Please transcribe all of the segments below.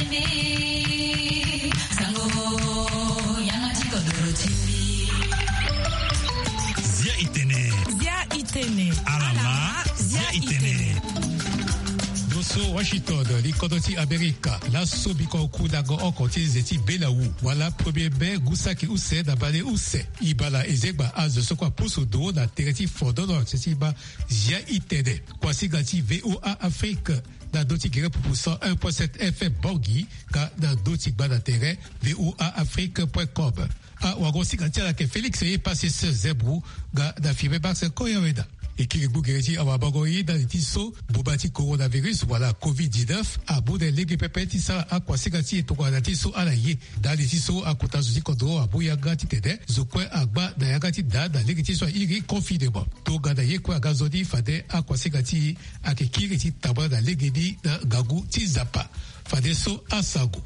Washington, les Kodoti America, la Sobiko Kudago Okoti Zeti Belaou, voilà premier bé Gusaki Use, Dabale Use, Ibala Ezeba Az de Sokwa Posodo, la Tereti Fordon, Sesiba, Zia Itene, Kwasigati VOA Afrique, dans Doti Gire pour 101.7 FM Borgi, car dans Doti Banatere, voaafrique.com. Ah, Wagosigati à la Félix est passé ce Zebrou, dans Fibre Bax Koyaweda. Et qui est à Wabagoyi dans les tissus, Bobati coronavirus, voilà, Covid-19, à bout de l'église Pépétissa, à Kwasigati et Toka Tisso à la Yé, dans les tissus à Kotazuzi Kodro, à Bouyagati Tede, Zokwe Agba, Nayagati Da, dans l'église tissu à Iri, confinement. Toga Daye, Kwa Gazodi, Fade, à Kwasigati, à Kikiriti, Tabra, dans l'église, dans Gagou, Tizapa. Fade So, à Sago.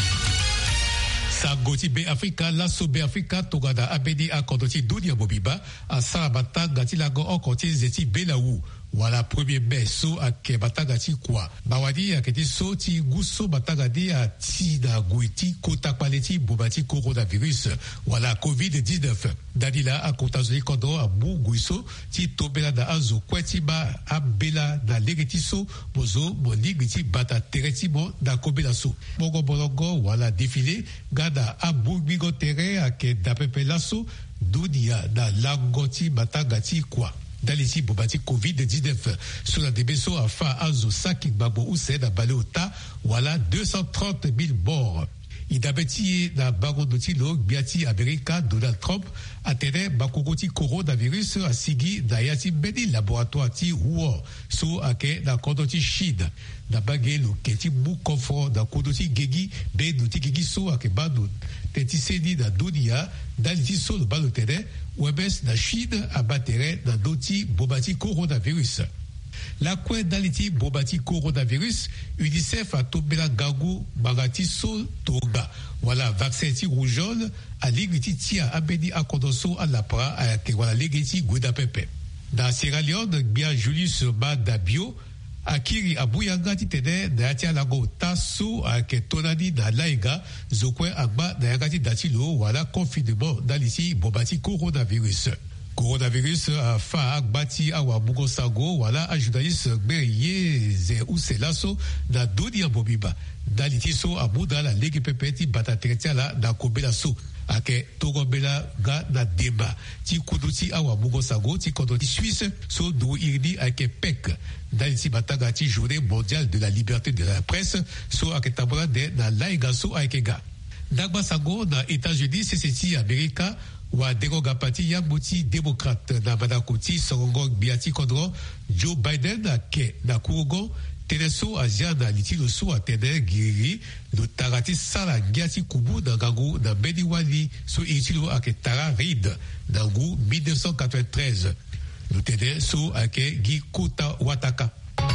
Sagoti be Africa, lasso be Africa, Togada Abedi a Kodoti Dunia Bobiba, a Sarabata Gatilago Okoti Zeti Belaou. Voilà, premier beso à Kebatagati quoi. Bawadi a Keti Soti, Gusso Batagadi a Tida Guiti, Kota Paleti, Bobati coronavirus. Voilà, Covid-19. Dadila a Kotazoli Kodo a Bou Guiso, Tito Bela da Azo, Kwetiba, Abela da Legetiso, Bozo, Monigiti, Bata Teretibo, da Kobelaso. Mogo Bolongo, voilà, défilé, Gada Abou Bigotere a Kedapepe Lasso, Dudia da Langoti Batagati quoi. Dans les Bobati Covid-19, sur la DBSO à Fa Azo Saki Babo Oused à Baleota, voilà 230 000 morts. Idabeti na Bagodotilo, Biati America, Donald Trump, a tene Bakogoti coronavirus a Sigi, Dayati Beni laboratoire ti Wuo, so ake na Kodoti Shid, na Bagelo, Keti Mukofo, na Kodoti Gegi, Ben Noti Gegi so ake Bado, Teti Sedi na Dunia, Daliti so le Balotene, Webes na Chine a Batere, na Doti Bobati coronavirus. La kwe daliti bobati coronavirus, UNICEF a tobela gagou bagati so toga. Voilà, vaccin ti rougeole, a ligiti tia abedi a kondoso a la pra, a ke voilà ligiti guida pepe. Dans Sierra Leone, bien Julius Badabio, a kiri a bouyanga ti tene, na yatia lago taso, a ke tonani na laiga, zokwe agba na yagati datilo, voilà, confinement daliti bobati coronavirus. Coronavirus a fa agbati awa bugo sago wala a journaliste Beye ze uselaso na Dunia Bobiba daliti so abuda la legi pepeti batateretia la na kobela so ake togobela ga na deba ti kuduti awa bugo sago ti kodoti Suisse so do irdi ake pek daliti bataga ti journée mondiale de la liberté de la presse so ake tabra de na laiga so ake ga dagba sago na États-Unis c'est America wa deroga parti ya boti démocrate na badakoti songo biati kodro Joe Biden na ke na kurugo teneso azia na litilo so atene giri do tarati sala giati kubu na gangu na beniwali so itilo ake tara reid na gu 1993 do tene so ake gi kota wataka.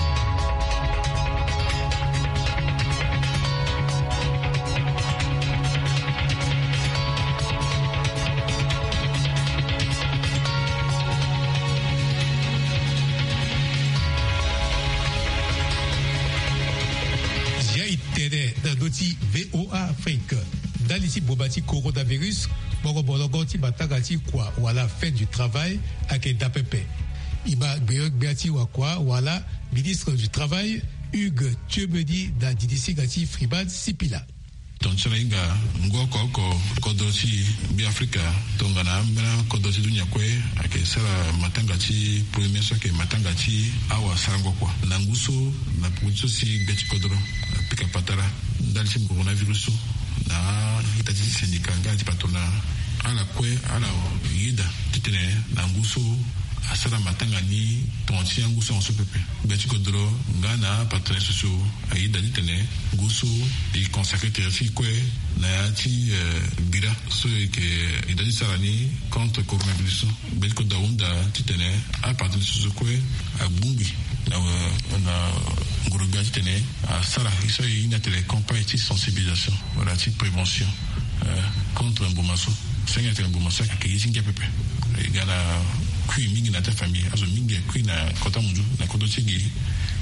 VOA Afrique. Dans les bobati coronavirus, Bogobologonti Batagati quoi, voilà, fin du travail, avec d'APP. Iba Beati Wakwa, voilà, ministre du Travail, Hugues Thiebedi, dans Didisigati Friban Sipila. Tonchalinga ngoko kodosi bi Afrika tongana mbana kodosi dunia kwe ake sala matangati premier soke matangati awa sango kwa nanguso na puso si gati kodro pika patara dalisi coronavirus na itati sindikanga ti patona ala kwe ala yida titene nanguso asala matanga ni tonchi nguso en sopepe gati kodro ngana patron socio aida titene nguso di consacré terfi kwe na yati bira so ke idadi sarani contre coronavirus gati kodawunda titene a patron socio kwe agbumbi na nguruga titene asala iso ina tele campagne de sensibilisation voilà de prévention contre un bomaso senga tele bomaso ke yisinga pepe gana kui mingi na ta famille azo mingi kui na kota munju na kodo chigi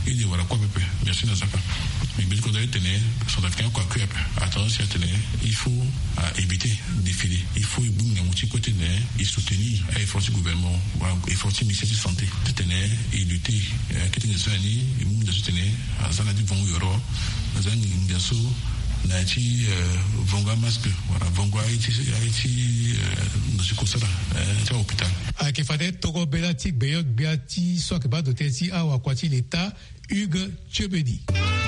il dit voilà quoi pepe merci Nazaka mais bien qu'on doit tenir son africain quoi que attention à tenir il faut éviter défiler il faut y bouger un petit côté et soutenir l'effort du gouvernement l'effort du ministère de santé de tenir et lutter qui est nécessaire et nous de soutenir à ça dit vont euro dans un ingasso naiti vonga masque voilà vonga Haïti dans ce coup ça c'est hôpital a que fade togo belati beyok biati soit que ba dotezi a wa kwati l'état Hugues Chebedi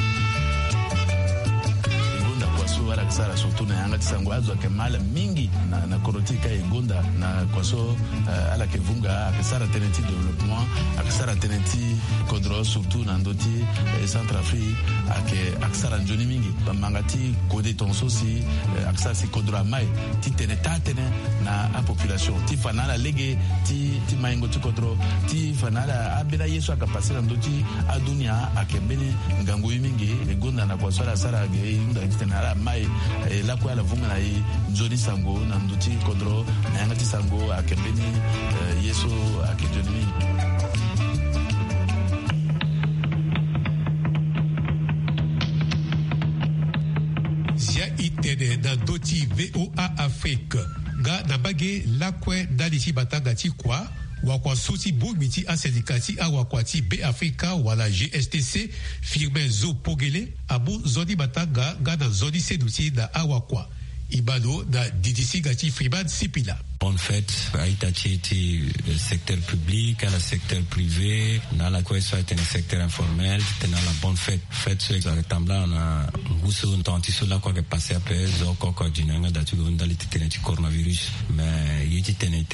wala kusala surtout na yanga tisango azo ke mala mingi na korotika egonda na kwaso ala ke vunga akasara teneti développement akasara teneti kodro surtout na ndoti Centrafrique akasara njoni mingi bamangati kode tonso si akasara si kodro mai ti teneta tene na a population ti fanala lege ti maingo ti kodro ti fanala abela yeso akapasira ndoti adunia akembene ngango mingi egonda na kwaso ala sara ge inda tenala mai la kwa la vunga na nzoni sango na nduti kodro na yanga ti sango akembeni yeso akejoni zia itede na doti VOA Afrique ga na bage la kwe dalisi batanga ti kwa wakwa suti bugmiti a syndicati a wakwati B Africa wala GSTC firme zo pogele abu zodi batanga gana zodi seduti da awakwa ibalo da DDC gati Freeman Sipila. Bonne fête à Itachi, le secteur public, à le secteur privé, dans la cohésion est un secteur informel, dans la bonne fête. Fête sur le temblant, on a goûté un temps sur la quoi que passé à peu, zoko quoi d'une datu on dans les coronavirus, mais il y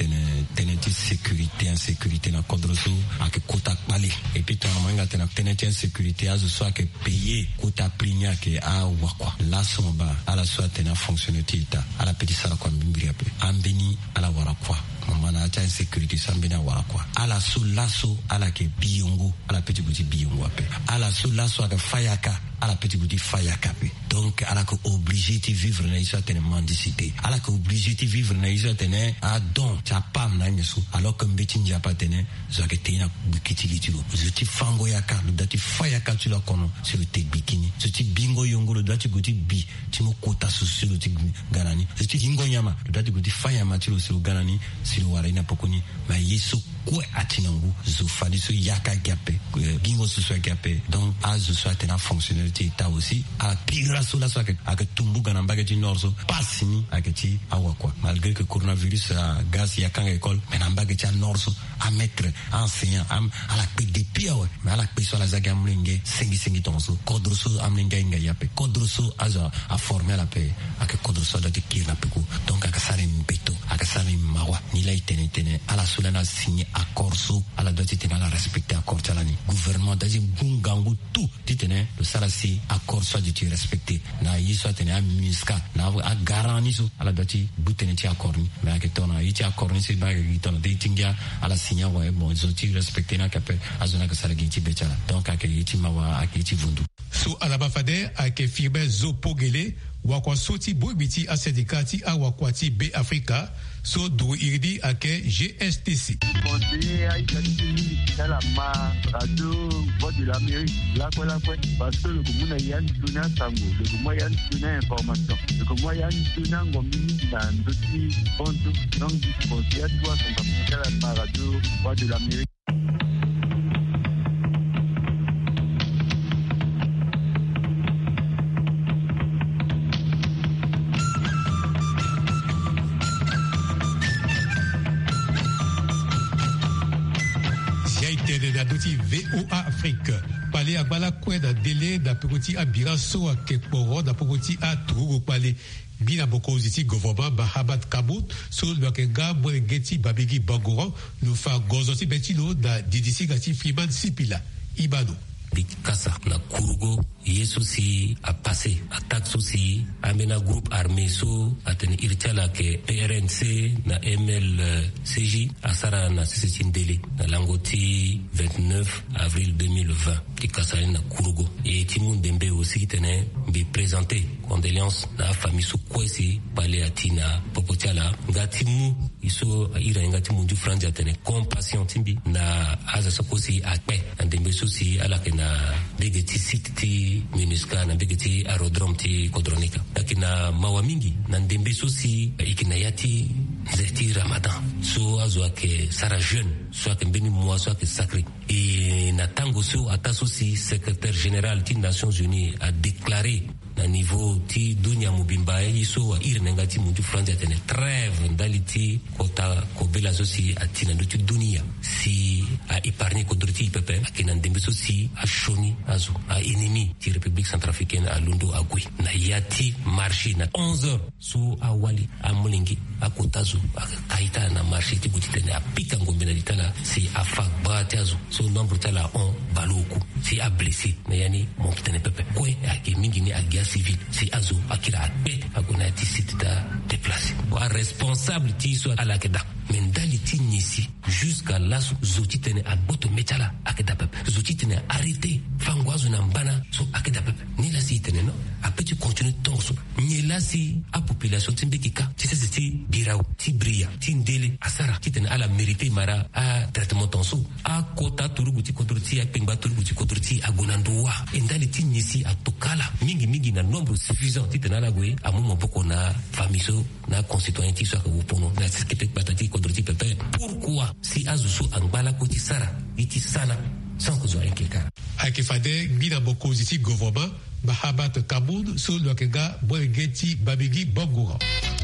a sécurité, insécurité dans Kodroso, à que kota palé. Et puis tu as un teneti insécurité, à ce soit que payer kota plinya que à wakwa. La somba, à la soit tena fonctionnalité, à la petite salle quoi mbiri après. Ambeni à la warakwa mana acha insécurité sambena warakwa ala so laso ala ke biongo ala petit bouti biongo ape ala so laso aga fayaka ala petit bouti fayaka pe donc ala ko obligé de vivre na isa tene mendicité ala ko obligé de vivre na isa tene a don cha pam na nyesu alors que mbeti nja pa tene zo ke tena bukitili tilo zo ti fango yaka lo dati fayaka tu la kono sur le tek bikini zo ti bingo yongo lo dati goti bi ti mo kota so sur le tek ganani zo ti hingo nyama lo dati goti fayama ti lo sur ganani sur wara ina pokoni ma yesu kwe atinangu zo fali so yaka gape bingo so so gape donc a zo so tena fonctionnalité ta aussi a pira so la so que tumbu ganamba ke ti norso pasini aketi awakwa malgré que coronavirus a gas yakanga école mais namba ke ti norso a maître enseignant à la paix des pieds mais à la paix sur la zaga mlingue sengi tonso kodroso amlinga inga yape kodroso a formé la paix a que kodroso da ki na peko donc aka sare mpeto aka sare mawa ni la itene à la solana signé accord so à la date tene la respecter accord talani gouvernement daji bungangu tout titene le salasi accord so du respecter na yiso tene a miska na a garanti so à la date butene ti accord ni mais aka tona yiti accord ni se ba ga tona de tingia à la signé wa bon zo ti respecter na kape azona ka sala ginti bechala donc aka yiti mawa aka yiti vundu so alabafade aka firme zo pogele wakwa soti bobiti a syndicati a wakwati B Africa so do irdi ake GSTC. Conseiller à Italie, c'est la radio Voix de l'Amérique, la quoi, parce que le Goumuna Yann Tuna Sango, le Goumuna Yann Tuna Information, le Goumuna Yann Tuna Ngomini, dans d'autres comptes, donc du conseiller à toi, c'est la radio Voix de l'Amérique. D'outil VOA Afrique. Palais à Balakwe da délai da Pekoti à Birasso à Kekporo da Pekoti à Tourou Palais. Bina boko ziti gouvernement Bahabat Kabout sur le Kenga Mwengeti Babigi Bangoran le fa gozoti betilo da DDC gati Freeman Sipila. Ibano. Kasa na Kurugo yesu si a passé attaque aussi amena groupe armé so atene irtala ke PRNC na MLCJ asara na Sisindele na langoti 29 avril 2020 di kasa na Kurugo et Timon Dembe aussi tene bi présenter condoléances na famille su kwesi pale atina popotiala ngatimu iso ira ngati munju franja tene compassion timbi na aza sokosi akpe andembe sosi ala kena begeti siti MINUSCA na begeti aerodrome ti Kodronika lakina mawa mingi na ndembe sosi ikina yati zeti Ramadan so azo ake sara jeune so ake mbeni mois so ake sacré et na tango so ataso si secrétaire général des Nations Unies a déclaré na niveau ti dunia mubimba iso wa ire ngati munju franja tene trêve ndaliti kota kobela sosi atina nduti dunia si a épargné kodroti pepe akina ndembe sosi a shoni azo a ennemi ti République centrafricaine a lundo agui na yati marché na 11h so a wali a molingi a kotazo a kaita na marché ti buti tene a pika ngombe na litala si a fagba tazo so nombre tala on baloku si a blessé na yani mon tene pepe kwe a mingi ni a civil si azo akira akbe agona ti site da déplacé wa responsable ti so ala keda mentality nisi jusqu'à là zoti tene aboto metala akeda pepe zoti tene arrêté fangwazo na mbana so akeda pepe ni la si tene no apeti continue torso ni la si a population timbekika ti se ti birau ti bria ti ndele asara ti tene ala mérité mara a traitement tonso a kota turuguti kodroti a pengba turuguti kodroti agona ndoa mentality nisi atokala mingi na nombre suffisant ti tena la gwe amu moboko na famiso na concitoyen ti so ka wopono na skete batati kodroti pepe pourquoi si azuso angbala ko ti sara iti sana sans que zo enkeka akifade ngina boko ziti gouvernement bahabat kaboud so lokega boegeti babigi bongura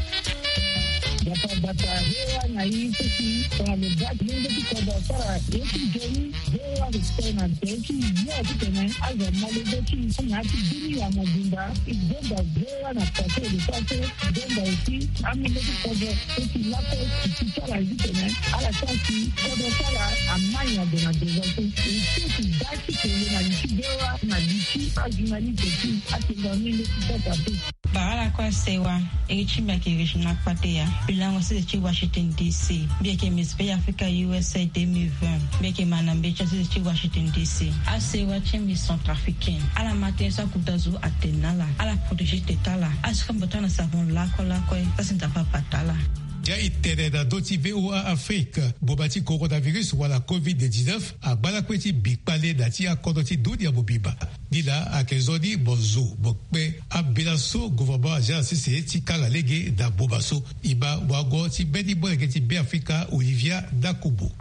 bata hewa na hii sisi kwa mebati nende kikoda sara yeki joni hewa ristena teki yote tene azo malebeki na hati dini ya mobimba igomba hewa na pase lupase gomba usi amile kikoda teki lako kichala hizi tene ala kasi koda sara amanya dona dezote usi daki kwenye na niki hewa na niki ajunali teki ati ngamile kikoda teki Barala kwa sewa ekichimba kirishina kwatea bilango sisi Washington DC bieke Miss Bay Africa USA 2020 bieke manambecha sisi Washington DC asewa chemi centrafricaine ala matensa kudazu atenala ala protéger tetala askambotana savon lako tasinta patala Ja itereda doti VOA Afrique bobati coronavirus wala COVID-19 a balakweti bikpale dati a kodoti dunia bobiba. Dila a kezoni bozo bokpe a bilaso gouvernement aja sisi ti kala lege da bobaso iba wago ti bedi bolegeti be Afrika Olivia Dakubo.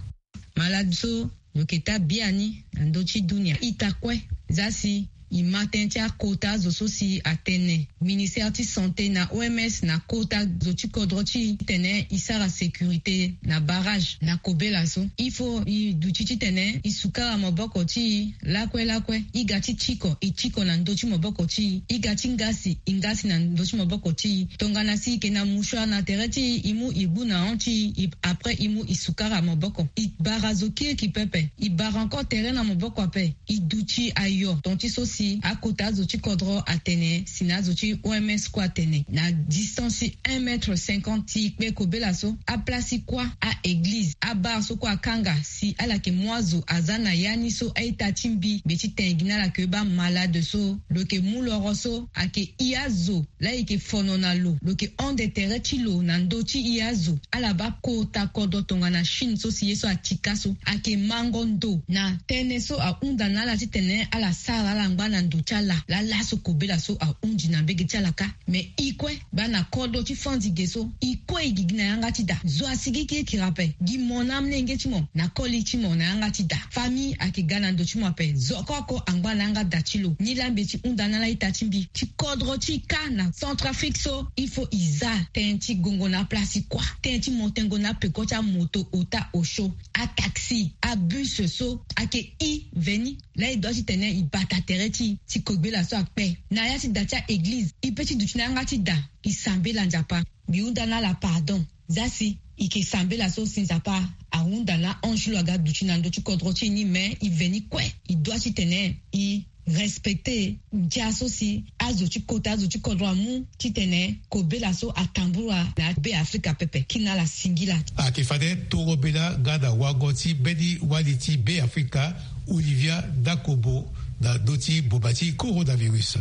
Maladso yoketa biani ndoti dunia itakwe zasi imatentia kota zososi atene ministère ti santé na OMS na kota zoti kodrochi tene isara sécurité na barrage na kobela so ifo i duchichi tene isukara moboko ti lakwe igati chiko na ndochi moboko ti igati ingasi na ndochi moboko ti tongana si ke na mushwa na tereti imu ibu na onti après imu isukara moboko i barazo ki pepe i bar encore terrain na moboko ape i duchi ayo tonti sosi akota zoti kodro atene sina zoti OMS kwa atene na distance 1,50 m pe kobela so a place kwa a église a bar so kwa kanga si ala ke mwazo azana yani so aita timbi beti tengina la ke ba malade so lo ke muloro so ake iazo la ike fono na lo ke onde tereti lo na ndoti iazo ala ba kota kodo tonga na shin so si yeso atika so ake mangondo na tene so a unda na la tene ala sara la ngana nduchala la laso kobela so a unji na bege chalaka me ikwe bana kodo ti fanzi geso ikwe igigina yanga ti da zo asigi ki rape gi monam nenge ti mo na koli ti mo na yanga ti da fami akigana ndo ti mo pe zo koko angba nanga dachilo ni lambe ti unda na la itatimbi ti kodro ti ka na Centrafrique so ifo iza tenti gongo na place kwa tenti montengo na pekota moto ota osho a taxi a bus so ake i veni la idosi tene ibata tereti ti kobela so akpe na ya ti dacha église ipeti dutina ngati da isambela njapa biunda na la pardon zasi ike sambela so sinzapa aunda na anjulu aga dutina ndo ti kodro ti ni me i veni kwe i doit ti tene i respecter jaso si azo ti kota azo ti kodro amu ti tene kobela so atambura na be Afrika pepe kina la singila akifade toro bela gada wagoti bedi waliti be Afrika Olivia Dakobo da doti bobati coronavirus.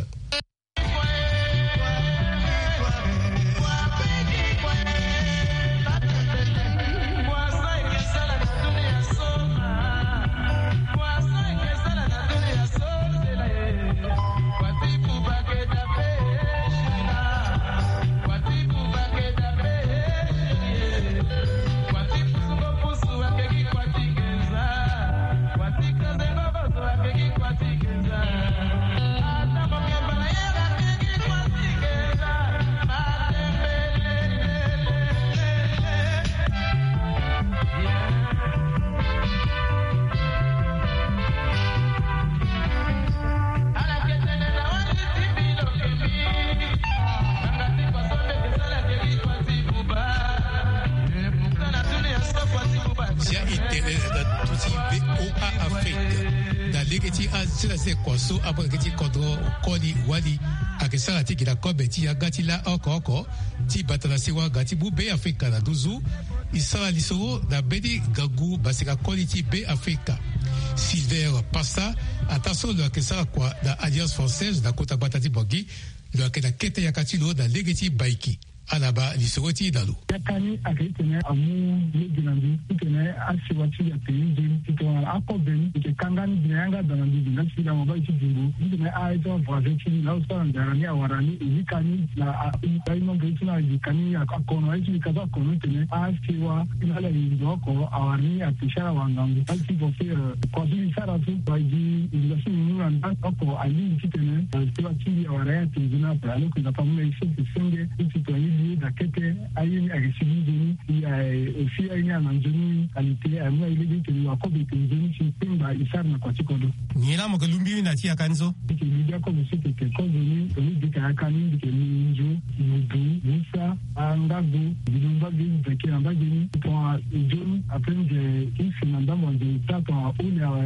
legeti azila se kwaso abo legeti kodro koli wali akisala tiki la kobe ti agati la oko ti batala sewa gati bu be Afrika na duzu isala lisoro na bedi gagu basika koli ti be Afrika. Silver Passa ataso lo akisala kwa da Alliance Française na kota batati bogi lo akena kete yakatilo da legeti baiki. Alaba lisogoti dalu. Yakani akitene amu leginandi itene asiwati ya teyinje itona akobeni ikekangani binanga danandi binasi la mobile tidingu itene aito vazeti na usanga ni awarani ikani na ino getsina ikani akono aiti kaza kono itene asiwa inala indoko awani atishara wangangu alti bofe kwa hili sara tu baiji ilasi nuranda oko ali itene asiwati ya waraya tejina pale kuna pamule isi senge itoni da kete ayini agisibini ya fi ayini ananjoni kalite amwa ile ke wa ko be tenjoni simba isarna kwa chikodo nyela mo kalumbi na tia kanzo ke media ko musike ke ko zoni to ni dika kanini ke minjo mudu musa angabu bilumba bi ke amba gini to joni aprende isi nanda mo de tata una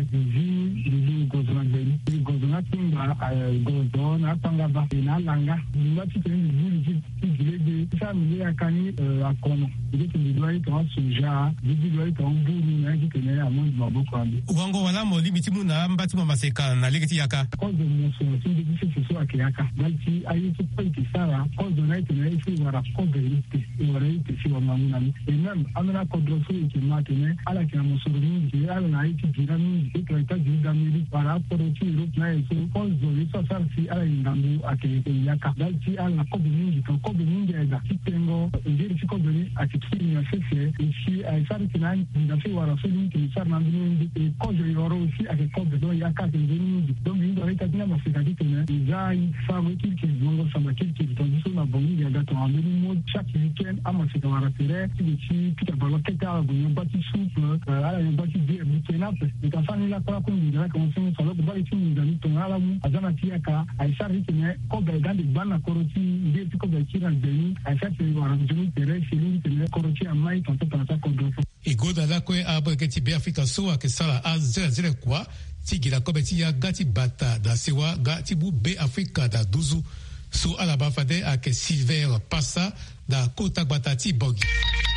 zi gozona gini gozona timba gozona pangaba na langa ni mati ke ni zi miliya kani akono ndike ndilwai to suja ndilwai to mburu na ndike ya mundu maboko ambi wango wala mo limiti muna mbati mo maseka na legeti yaka kozo muso ndike so akiyaka balti ayitu pointi sara kozo na itene ifi wara kozo ite si wamamuna ni même amena kodroso ikimate ala kina musoro mingi ala na iti gira mingi to ita gira mingi para porochi Europe na eso kozo iso sarsi ala ingambu akiyaka balti ala kozo mingi to kozo mingi eda tengo ndiri chiko beni akitini ya sese ishi aisari kinani ndafi warasuli kinisar na ndini kojo yoro usi akikobe do yaka ndini do mindo reta tina mafika kitene izai fago kilki zongo sama kilki tondiso na bongi ya gato andini mo chaque weekend ama sika warasere kichi kita baloketa bunyo bati soupe ala yo bati bière bitenape ikafani la kwa kundi la kama sema solo bali tini ndani tongala mu azana tiaka aisari kine kobe gandi bana koroti ndiri chiko bekira ndeni Igoda la kwe abo geti be Afrika so akisala azira kwa tigira kobeti ya gati bata da sewa gati bu be Afrika da duzu so alaba fade ake Silver Passa da kota batati bogi.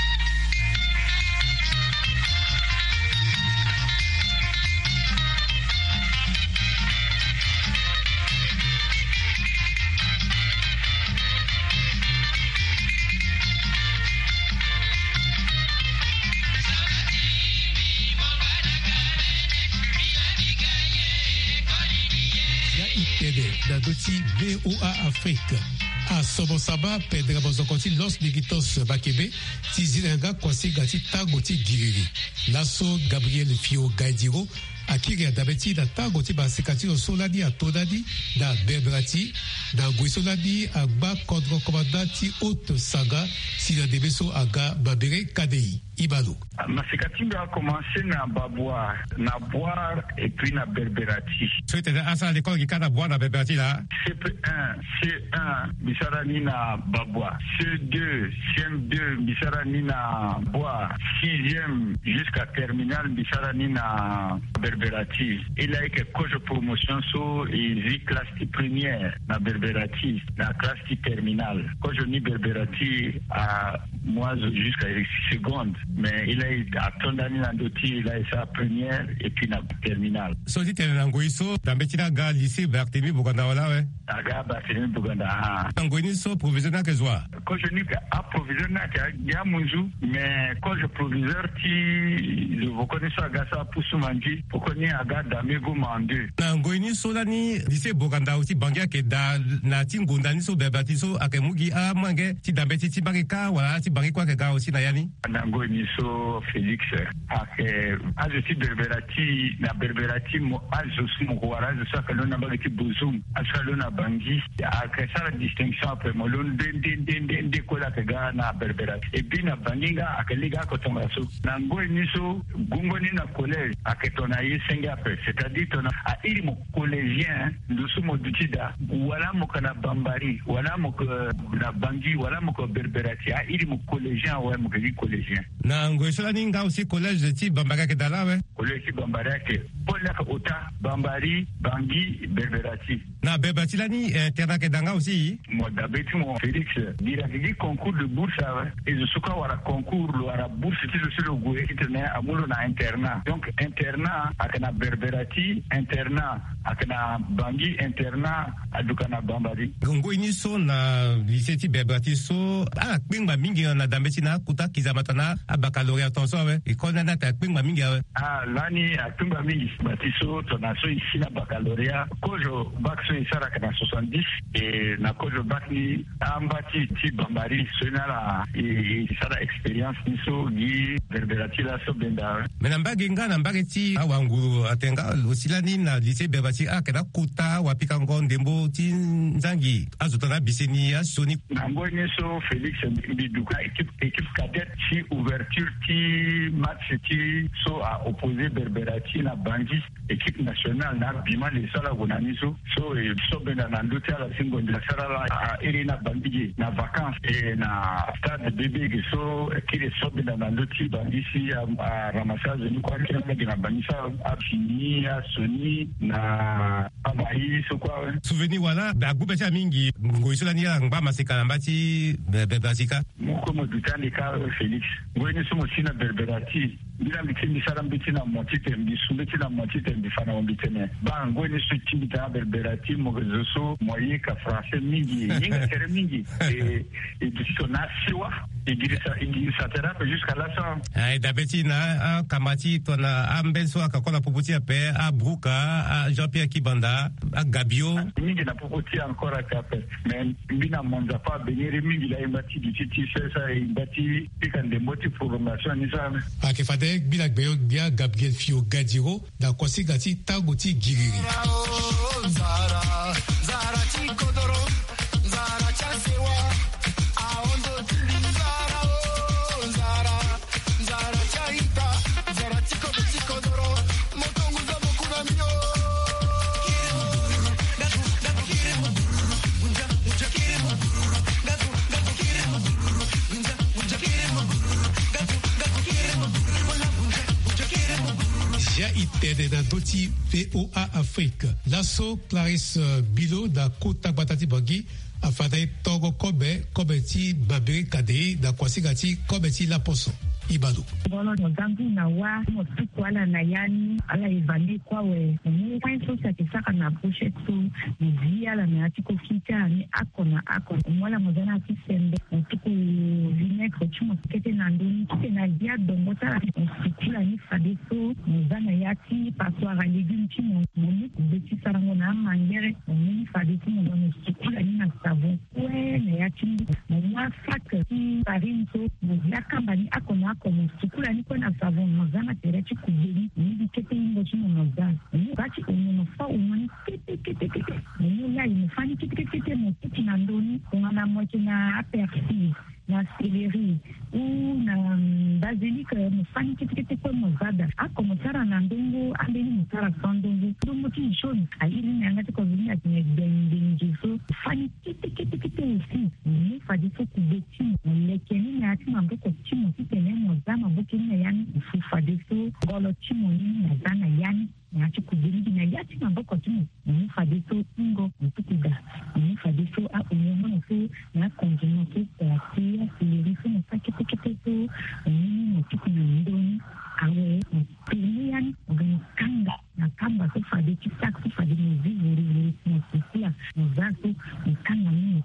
Da doti VOA Afrique a sobo saba pedra bozokoti los digitos bakebe ti zilenga kwasi gati tago ti giriri laso Gabriel Fio Gaidiro akiri adabeti da tago ti basikati osoladi atodadi da berberati da guisoladi agba kodro komanda ti haute saga si la debeso aga babere kadei Ibalo. Masikatimba a commencé na Babois, na boire et puis na Berberati. C'était à ça l'école qui a boire na Berberati là. C1, Bisarani na Babois. C2, CM2, Bisarani na Bois. 6e jusqu'à terminale, Bisarani na Berberati. Il a été coach promotion sur les classes première na Berberati, na classe terminale. Coach ni Berberati à moi jusqu'à seconde. Mais il a été à Tondani Nandoti, il a été sa première et puis la terminale. So dit Nangoiso, dans Betina Ga lycée Barthélemy Boganda wala ouais. Aga Barthélemy Boganda. Nangoiso provisionnaire que soit. Quand je dis à provisionnaire il y a Munzu, mais quand je proviseur ti je vous connais ça Gasa Poussoumanji, pour connaître Aga Damego Mandu. Nangoiso lani lycée Boganda aussi bangia ke da na tingundani so bebatiso akemugi a mange ti dambeti ti bangika wala ti bangi kwa ke ga aussi na yani. Nangoiso Félix aje ti Berberati na Berberati mo aje mo wara je sa kalona bagati buzum asalona bangi akesara distinction après mo lon de kola ke ga na Berberati et puis na banginga akeliga ko tomaso nangoiso gungoni na collège aketona Singapour, c'est-à-dire qu'on a un collégien, nous sommes d'Utida, voilà mon Bambari, voilà mon Bangui, voilà mon Berberati, un collégien, ouais, mon collégien. Nango, cela n'inga aussi collège de Bambara Kedala, ouais. Collège Bambara, Paul Ota, Bambari, Bangui, Berberati. Na Berberati, là, ni internat Kedanga aussi. Moi, d'abord, mon Félix, il a dit concours de bourse, et je suis quoi, concours, la bourse, c'est le goût, qui tenait à Moulona internat. Donc, internat, à Berberati, internat, à Bangui, internat, à Dukana Bambari. Gongo iniso na lycée Berberati so, ah, Pingba Mingi, na Dambesina, Kuta, Kizamatana, à baccalauréat, ton ouais. Et qu'on a à Pingba Mingi, ah, l'année, à Pingba Mingi, Batiso, ton asso ici, na baccalauréat, Kojo, Bakso, Isara, na 70, et na Kojo Bakni, Ambati, Ti Bambari, Sonara, et Sara expérience, Niso, Guy, Berberati, la Sobenda. Mais Nambaginga, Nambageti, Awanguru, Atenga, Osilani, na lycée Berberati, ah, Kena Kuta, Wapikangon, Dembo, Tinzangi, Azutana, Bissenia, Sonic. Nambo Niso, Félix, Bidouka, équipe cadette, si ouverture, ti match, ti so a opposé Berberati, na Bangui, équipe nationale, na Bima, les Sala, Gonaniso, so, et Sobenda, Nandote, la Singo, de la Sara, a Irina Bangui, na vacances, et na stade bébé, so, qui est Sobenda, Nandote, Bangui, si, à ramassage, nous, quoi, qui est na Bangisa, à Fini, à Sony, na Amaï, so, quoi, souvenir, voilà, bah, Goubeta Mingi, Ngoisolani, Ngba, Masika, Mbati, Berberasika. Moko, Modutani, Félix. Ngoïne, so, Mosina, Berberati. Bila mitini sara mbitina mwatite mbisumbiti mwatite mbifana wambitene ba ngweni switini ta Berberati mogezoso moyeka français mingi ninga tere mingi et dissona siwa igirisa thérapie jusqu'à la fin ai dabetina kamati tona ambenso akakola poputi ape a Bruka a Jean-Pierre Kibanda a Gabio mingi na poputi encore à Capel mais bina monza pas benir mingi la imbati du titi ça imbati pikande moti programmation ni ça akefade Bilak Beyodia Gabriel Fio Gadiro da Kwasigati Tagoti Giriri. Tede da doti VOA Afrique. Lasso Clarisse Bilo da Kota Batati Bagi afadai Togo Kobe ti Babiri Kadei da Kwasigati Kobe ti Laposo. Ibalo. Bolo no zangu na wa motuku ala na yani ala ivali kwa we. Mwe kwa inso sa kisaka na pushe tu mzia ala na atiko kita ni ako na ako. Mwala mozana ati sembe. Mtuku vinekro chumo kete na ndoni. Kite na dia domota la msikula ni fadeso. Mozana yati paswara legum chimo. Mwini kubeti sarango na mangere. Mwini fadeso mwini msikula ni na savon. Kwe na yati mwa faka ki parinto. Mwila kamba ni ako na como sukula niko na savon mazana tereti kubeli ni kete ingo chino mazana ni bati uno fa uno kete ni ya imefanya kete motiki na ndoni kuna moja na aperçu na celery na basilic mfanya kete kwa mazada ako mtara na ndongo ambeni mtara sandongo ndongo tinshoni aili ni angati kwa vini atinye bendingi so fanya kete usi ni fadiko kubeti lekeni na ati mamboko chimo kitene mozama bokeni na yani ufufadeso golo chimo ni nazana yani na ati kubeli na yati mamboko chimo ni fadeso ingo mtukuga ni fadeso a unyomo no so na konjimo so ya silirifu na sakete so ni mtuku na ndoni awe pilian ogani na kamba so fadeki sakso fadeki mzuri na sisia mzaso mkanga ni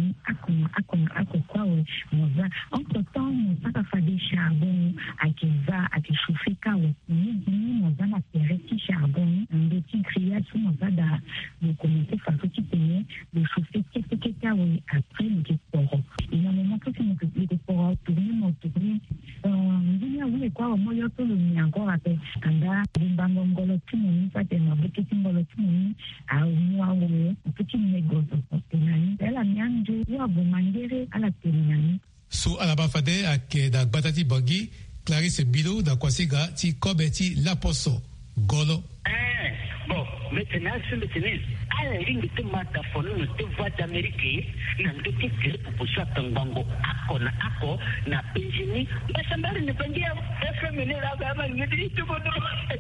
ako kwawe moza entre temps msaka fade charbon akiva akishufika we ni moza na tereti charbon ndoti création moza da de commencer par petit peu de chauffer kete we après le sport il y a un moment que le sport tourner ndunia ule kwa moyo tolo ni encore après kanda bimbango ngolo timo pate na bukiti ngolo timo au mwawe petit negozo tenani ela nyanjo wa bomangere ala tenani so alabafade ake da Batati Bagi Clarisse Bilo da Kwasiga ti Kobe ti Laposo Golo. Bon, maintenant, c'est maintenant. À la ligne de Matafon, nous te voix d'Amérique, nous te dit pour ça, Tangango, Ako, na Péjini, mais ça m'a ne pas dire, fait mener la gamme, nous dit tout le monde.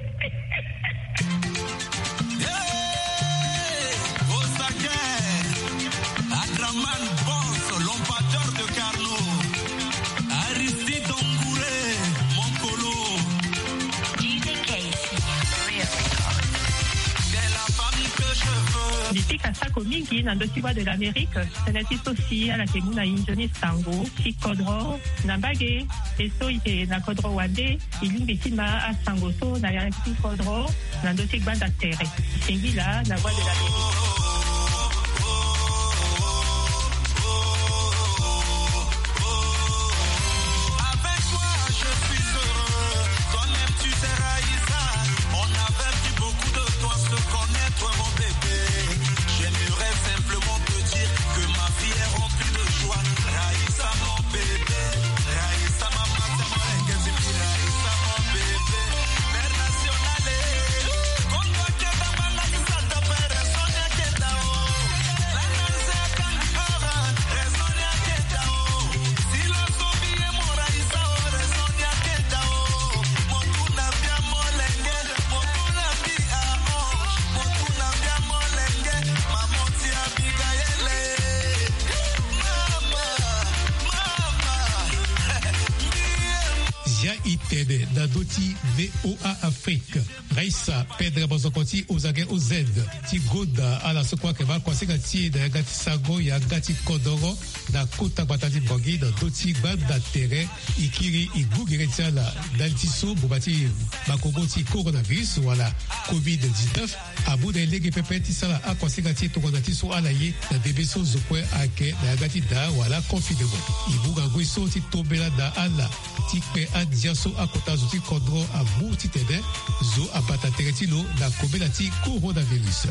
Adraman Bonso, l'empatteur de Carlo, Aristide Ongouré, Moncolo, Nifika sako mingi na ndosiwa de l'Amérique, senati sosi ala kemuna injoni sango, si kodro, na bage, eso ite na kodro wande, ilimbi sima a sango so na yanki kodro, na ndosi banda tere. Singila na voix de l'Amérique. Da doti VOA Afrique. Raissa, Pedra Bozokoti, Ozage OZ. Ti Goda, ala sokwa keba kwasika ti da gati sago ya gati kodoro da kota batati bogi da doti gba da tere ikiri igugire tiala daltiso bobati bakogo ti coronavirus wala COVID-19 abu da lege pepe ti sala akwasika ti tokonati so ala ye da debeso zokwe ake da gati da wala confidego. Ibuga gwiso ti tobela da ala ti pe adiaso akota zoti kodro abu ti tede zo abata teretilo da kobela ti coronavirus.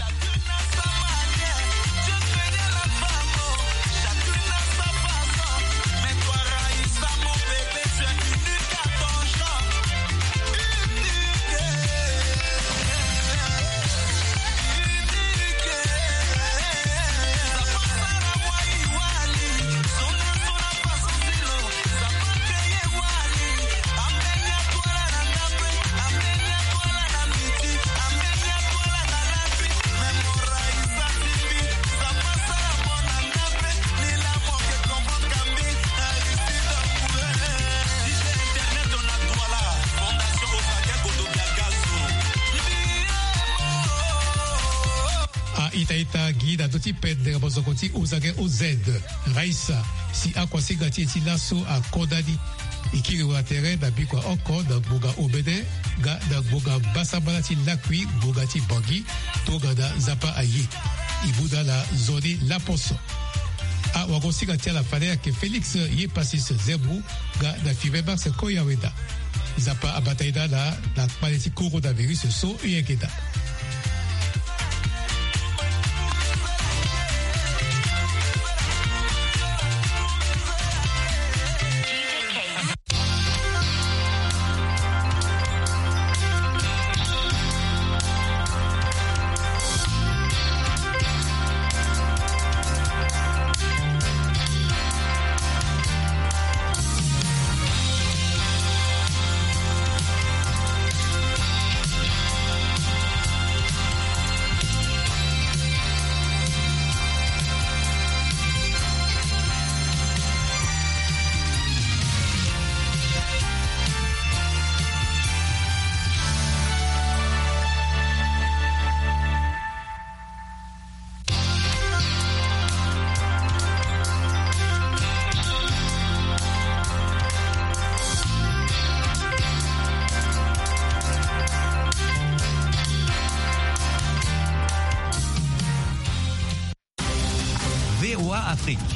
Itaita guida doti Pedra Bozokoti Ozage OZ. Raissa si akwasi gati eti laso a kodadi ikiri wa tere da bikwa oko da boga obede ga da boga basabala ti lakwi boga ti bogi toga da zapa ayi ibuda la zodi la poso. A wagosi gati la falea ke Felix ye pasis zebu ga da fibeba se koyaweda. Zapa abataida la paleti coronavirus so uyekeda. Afrique.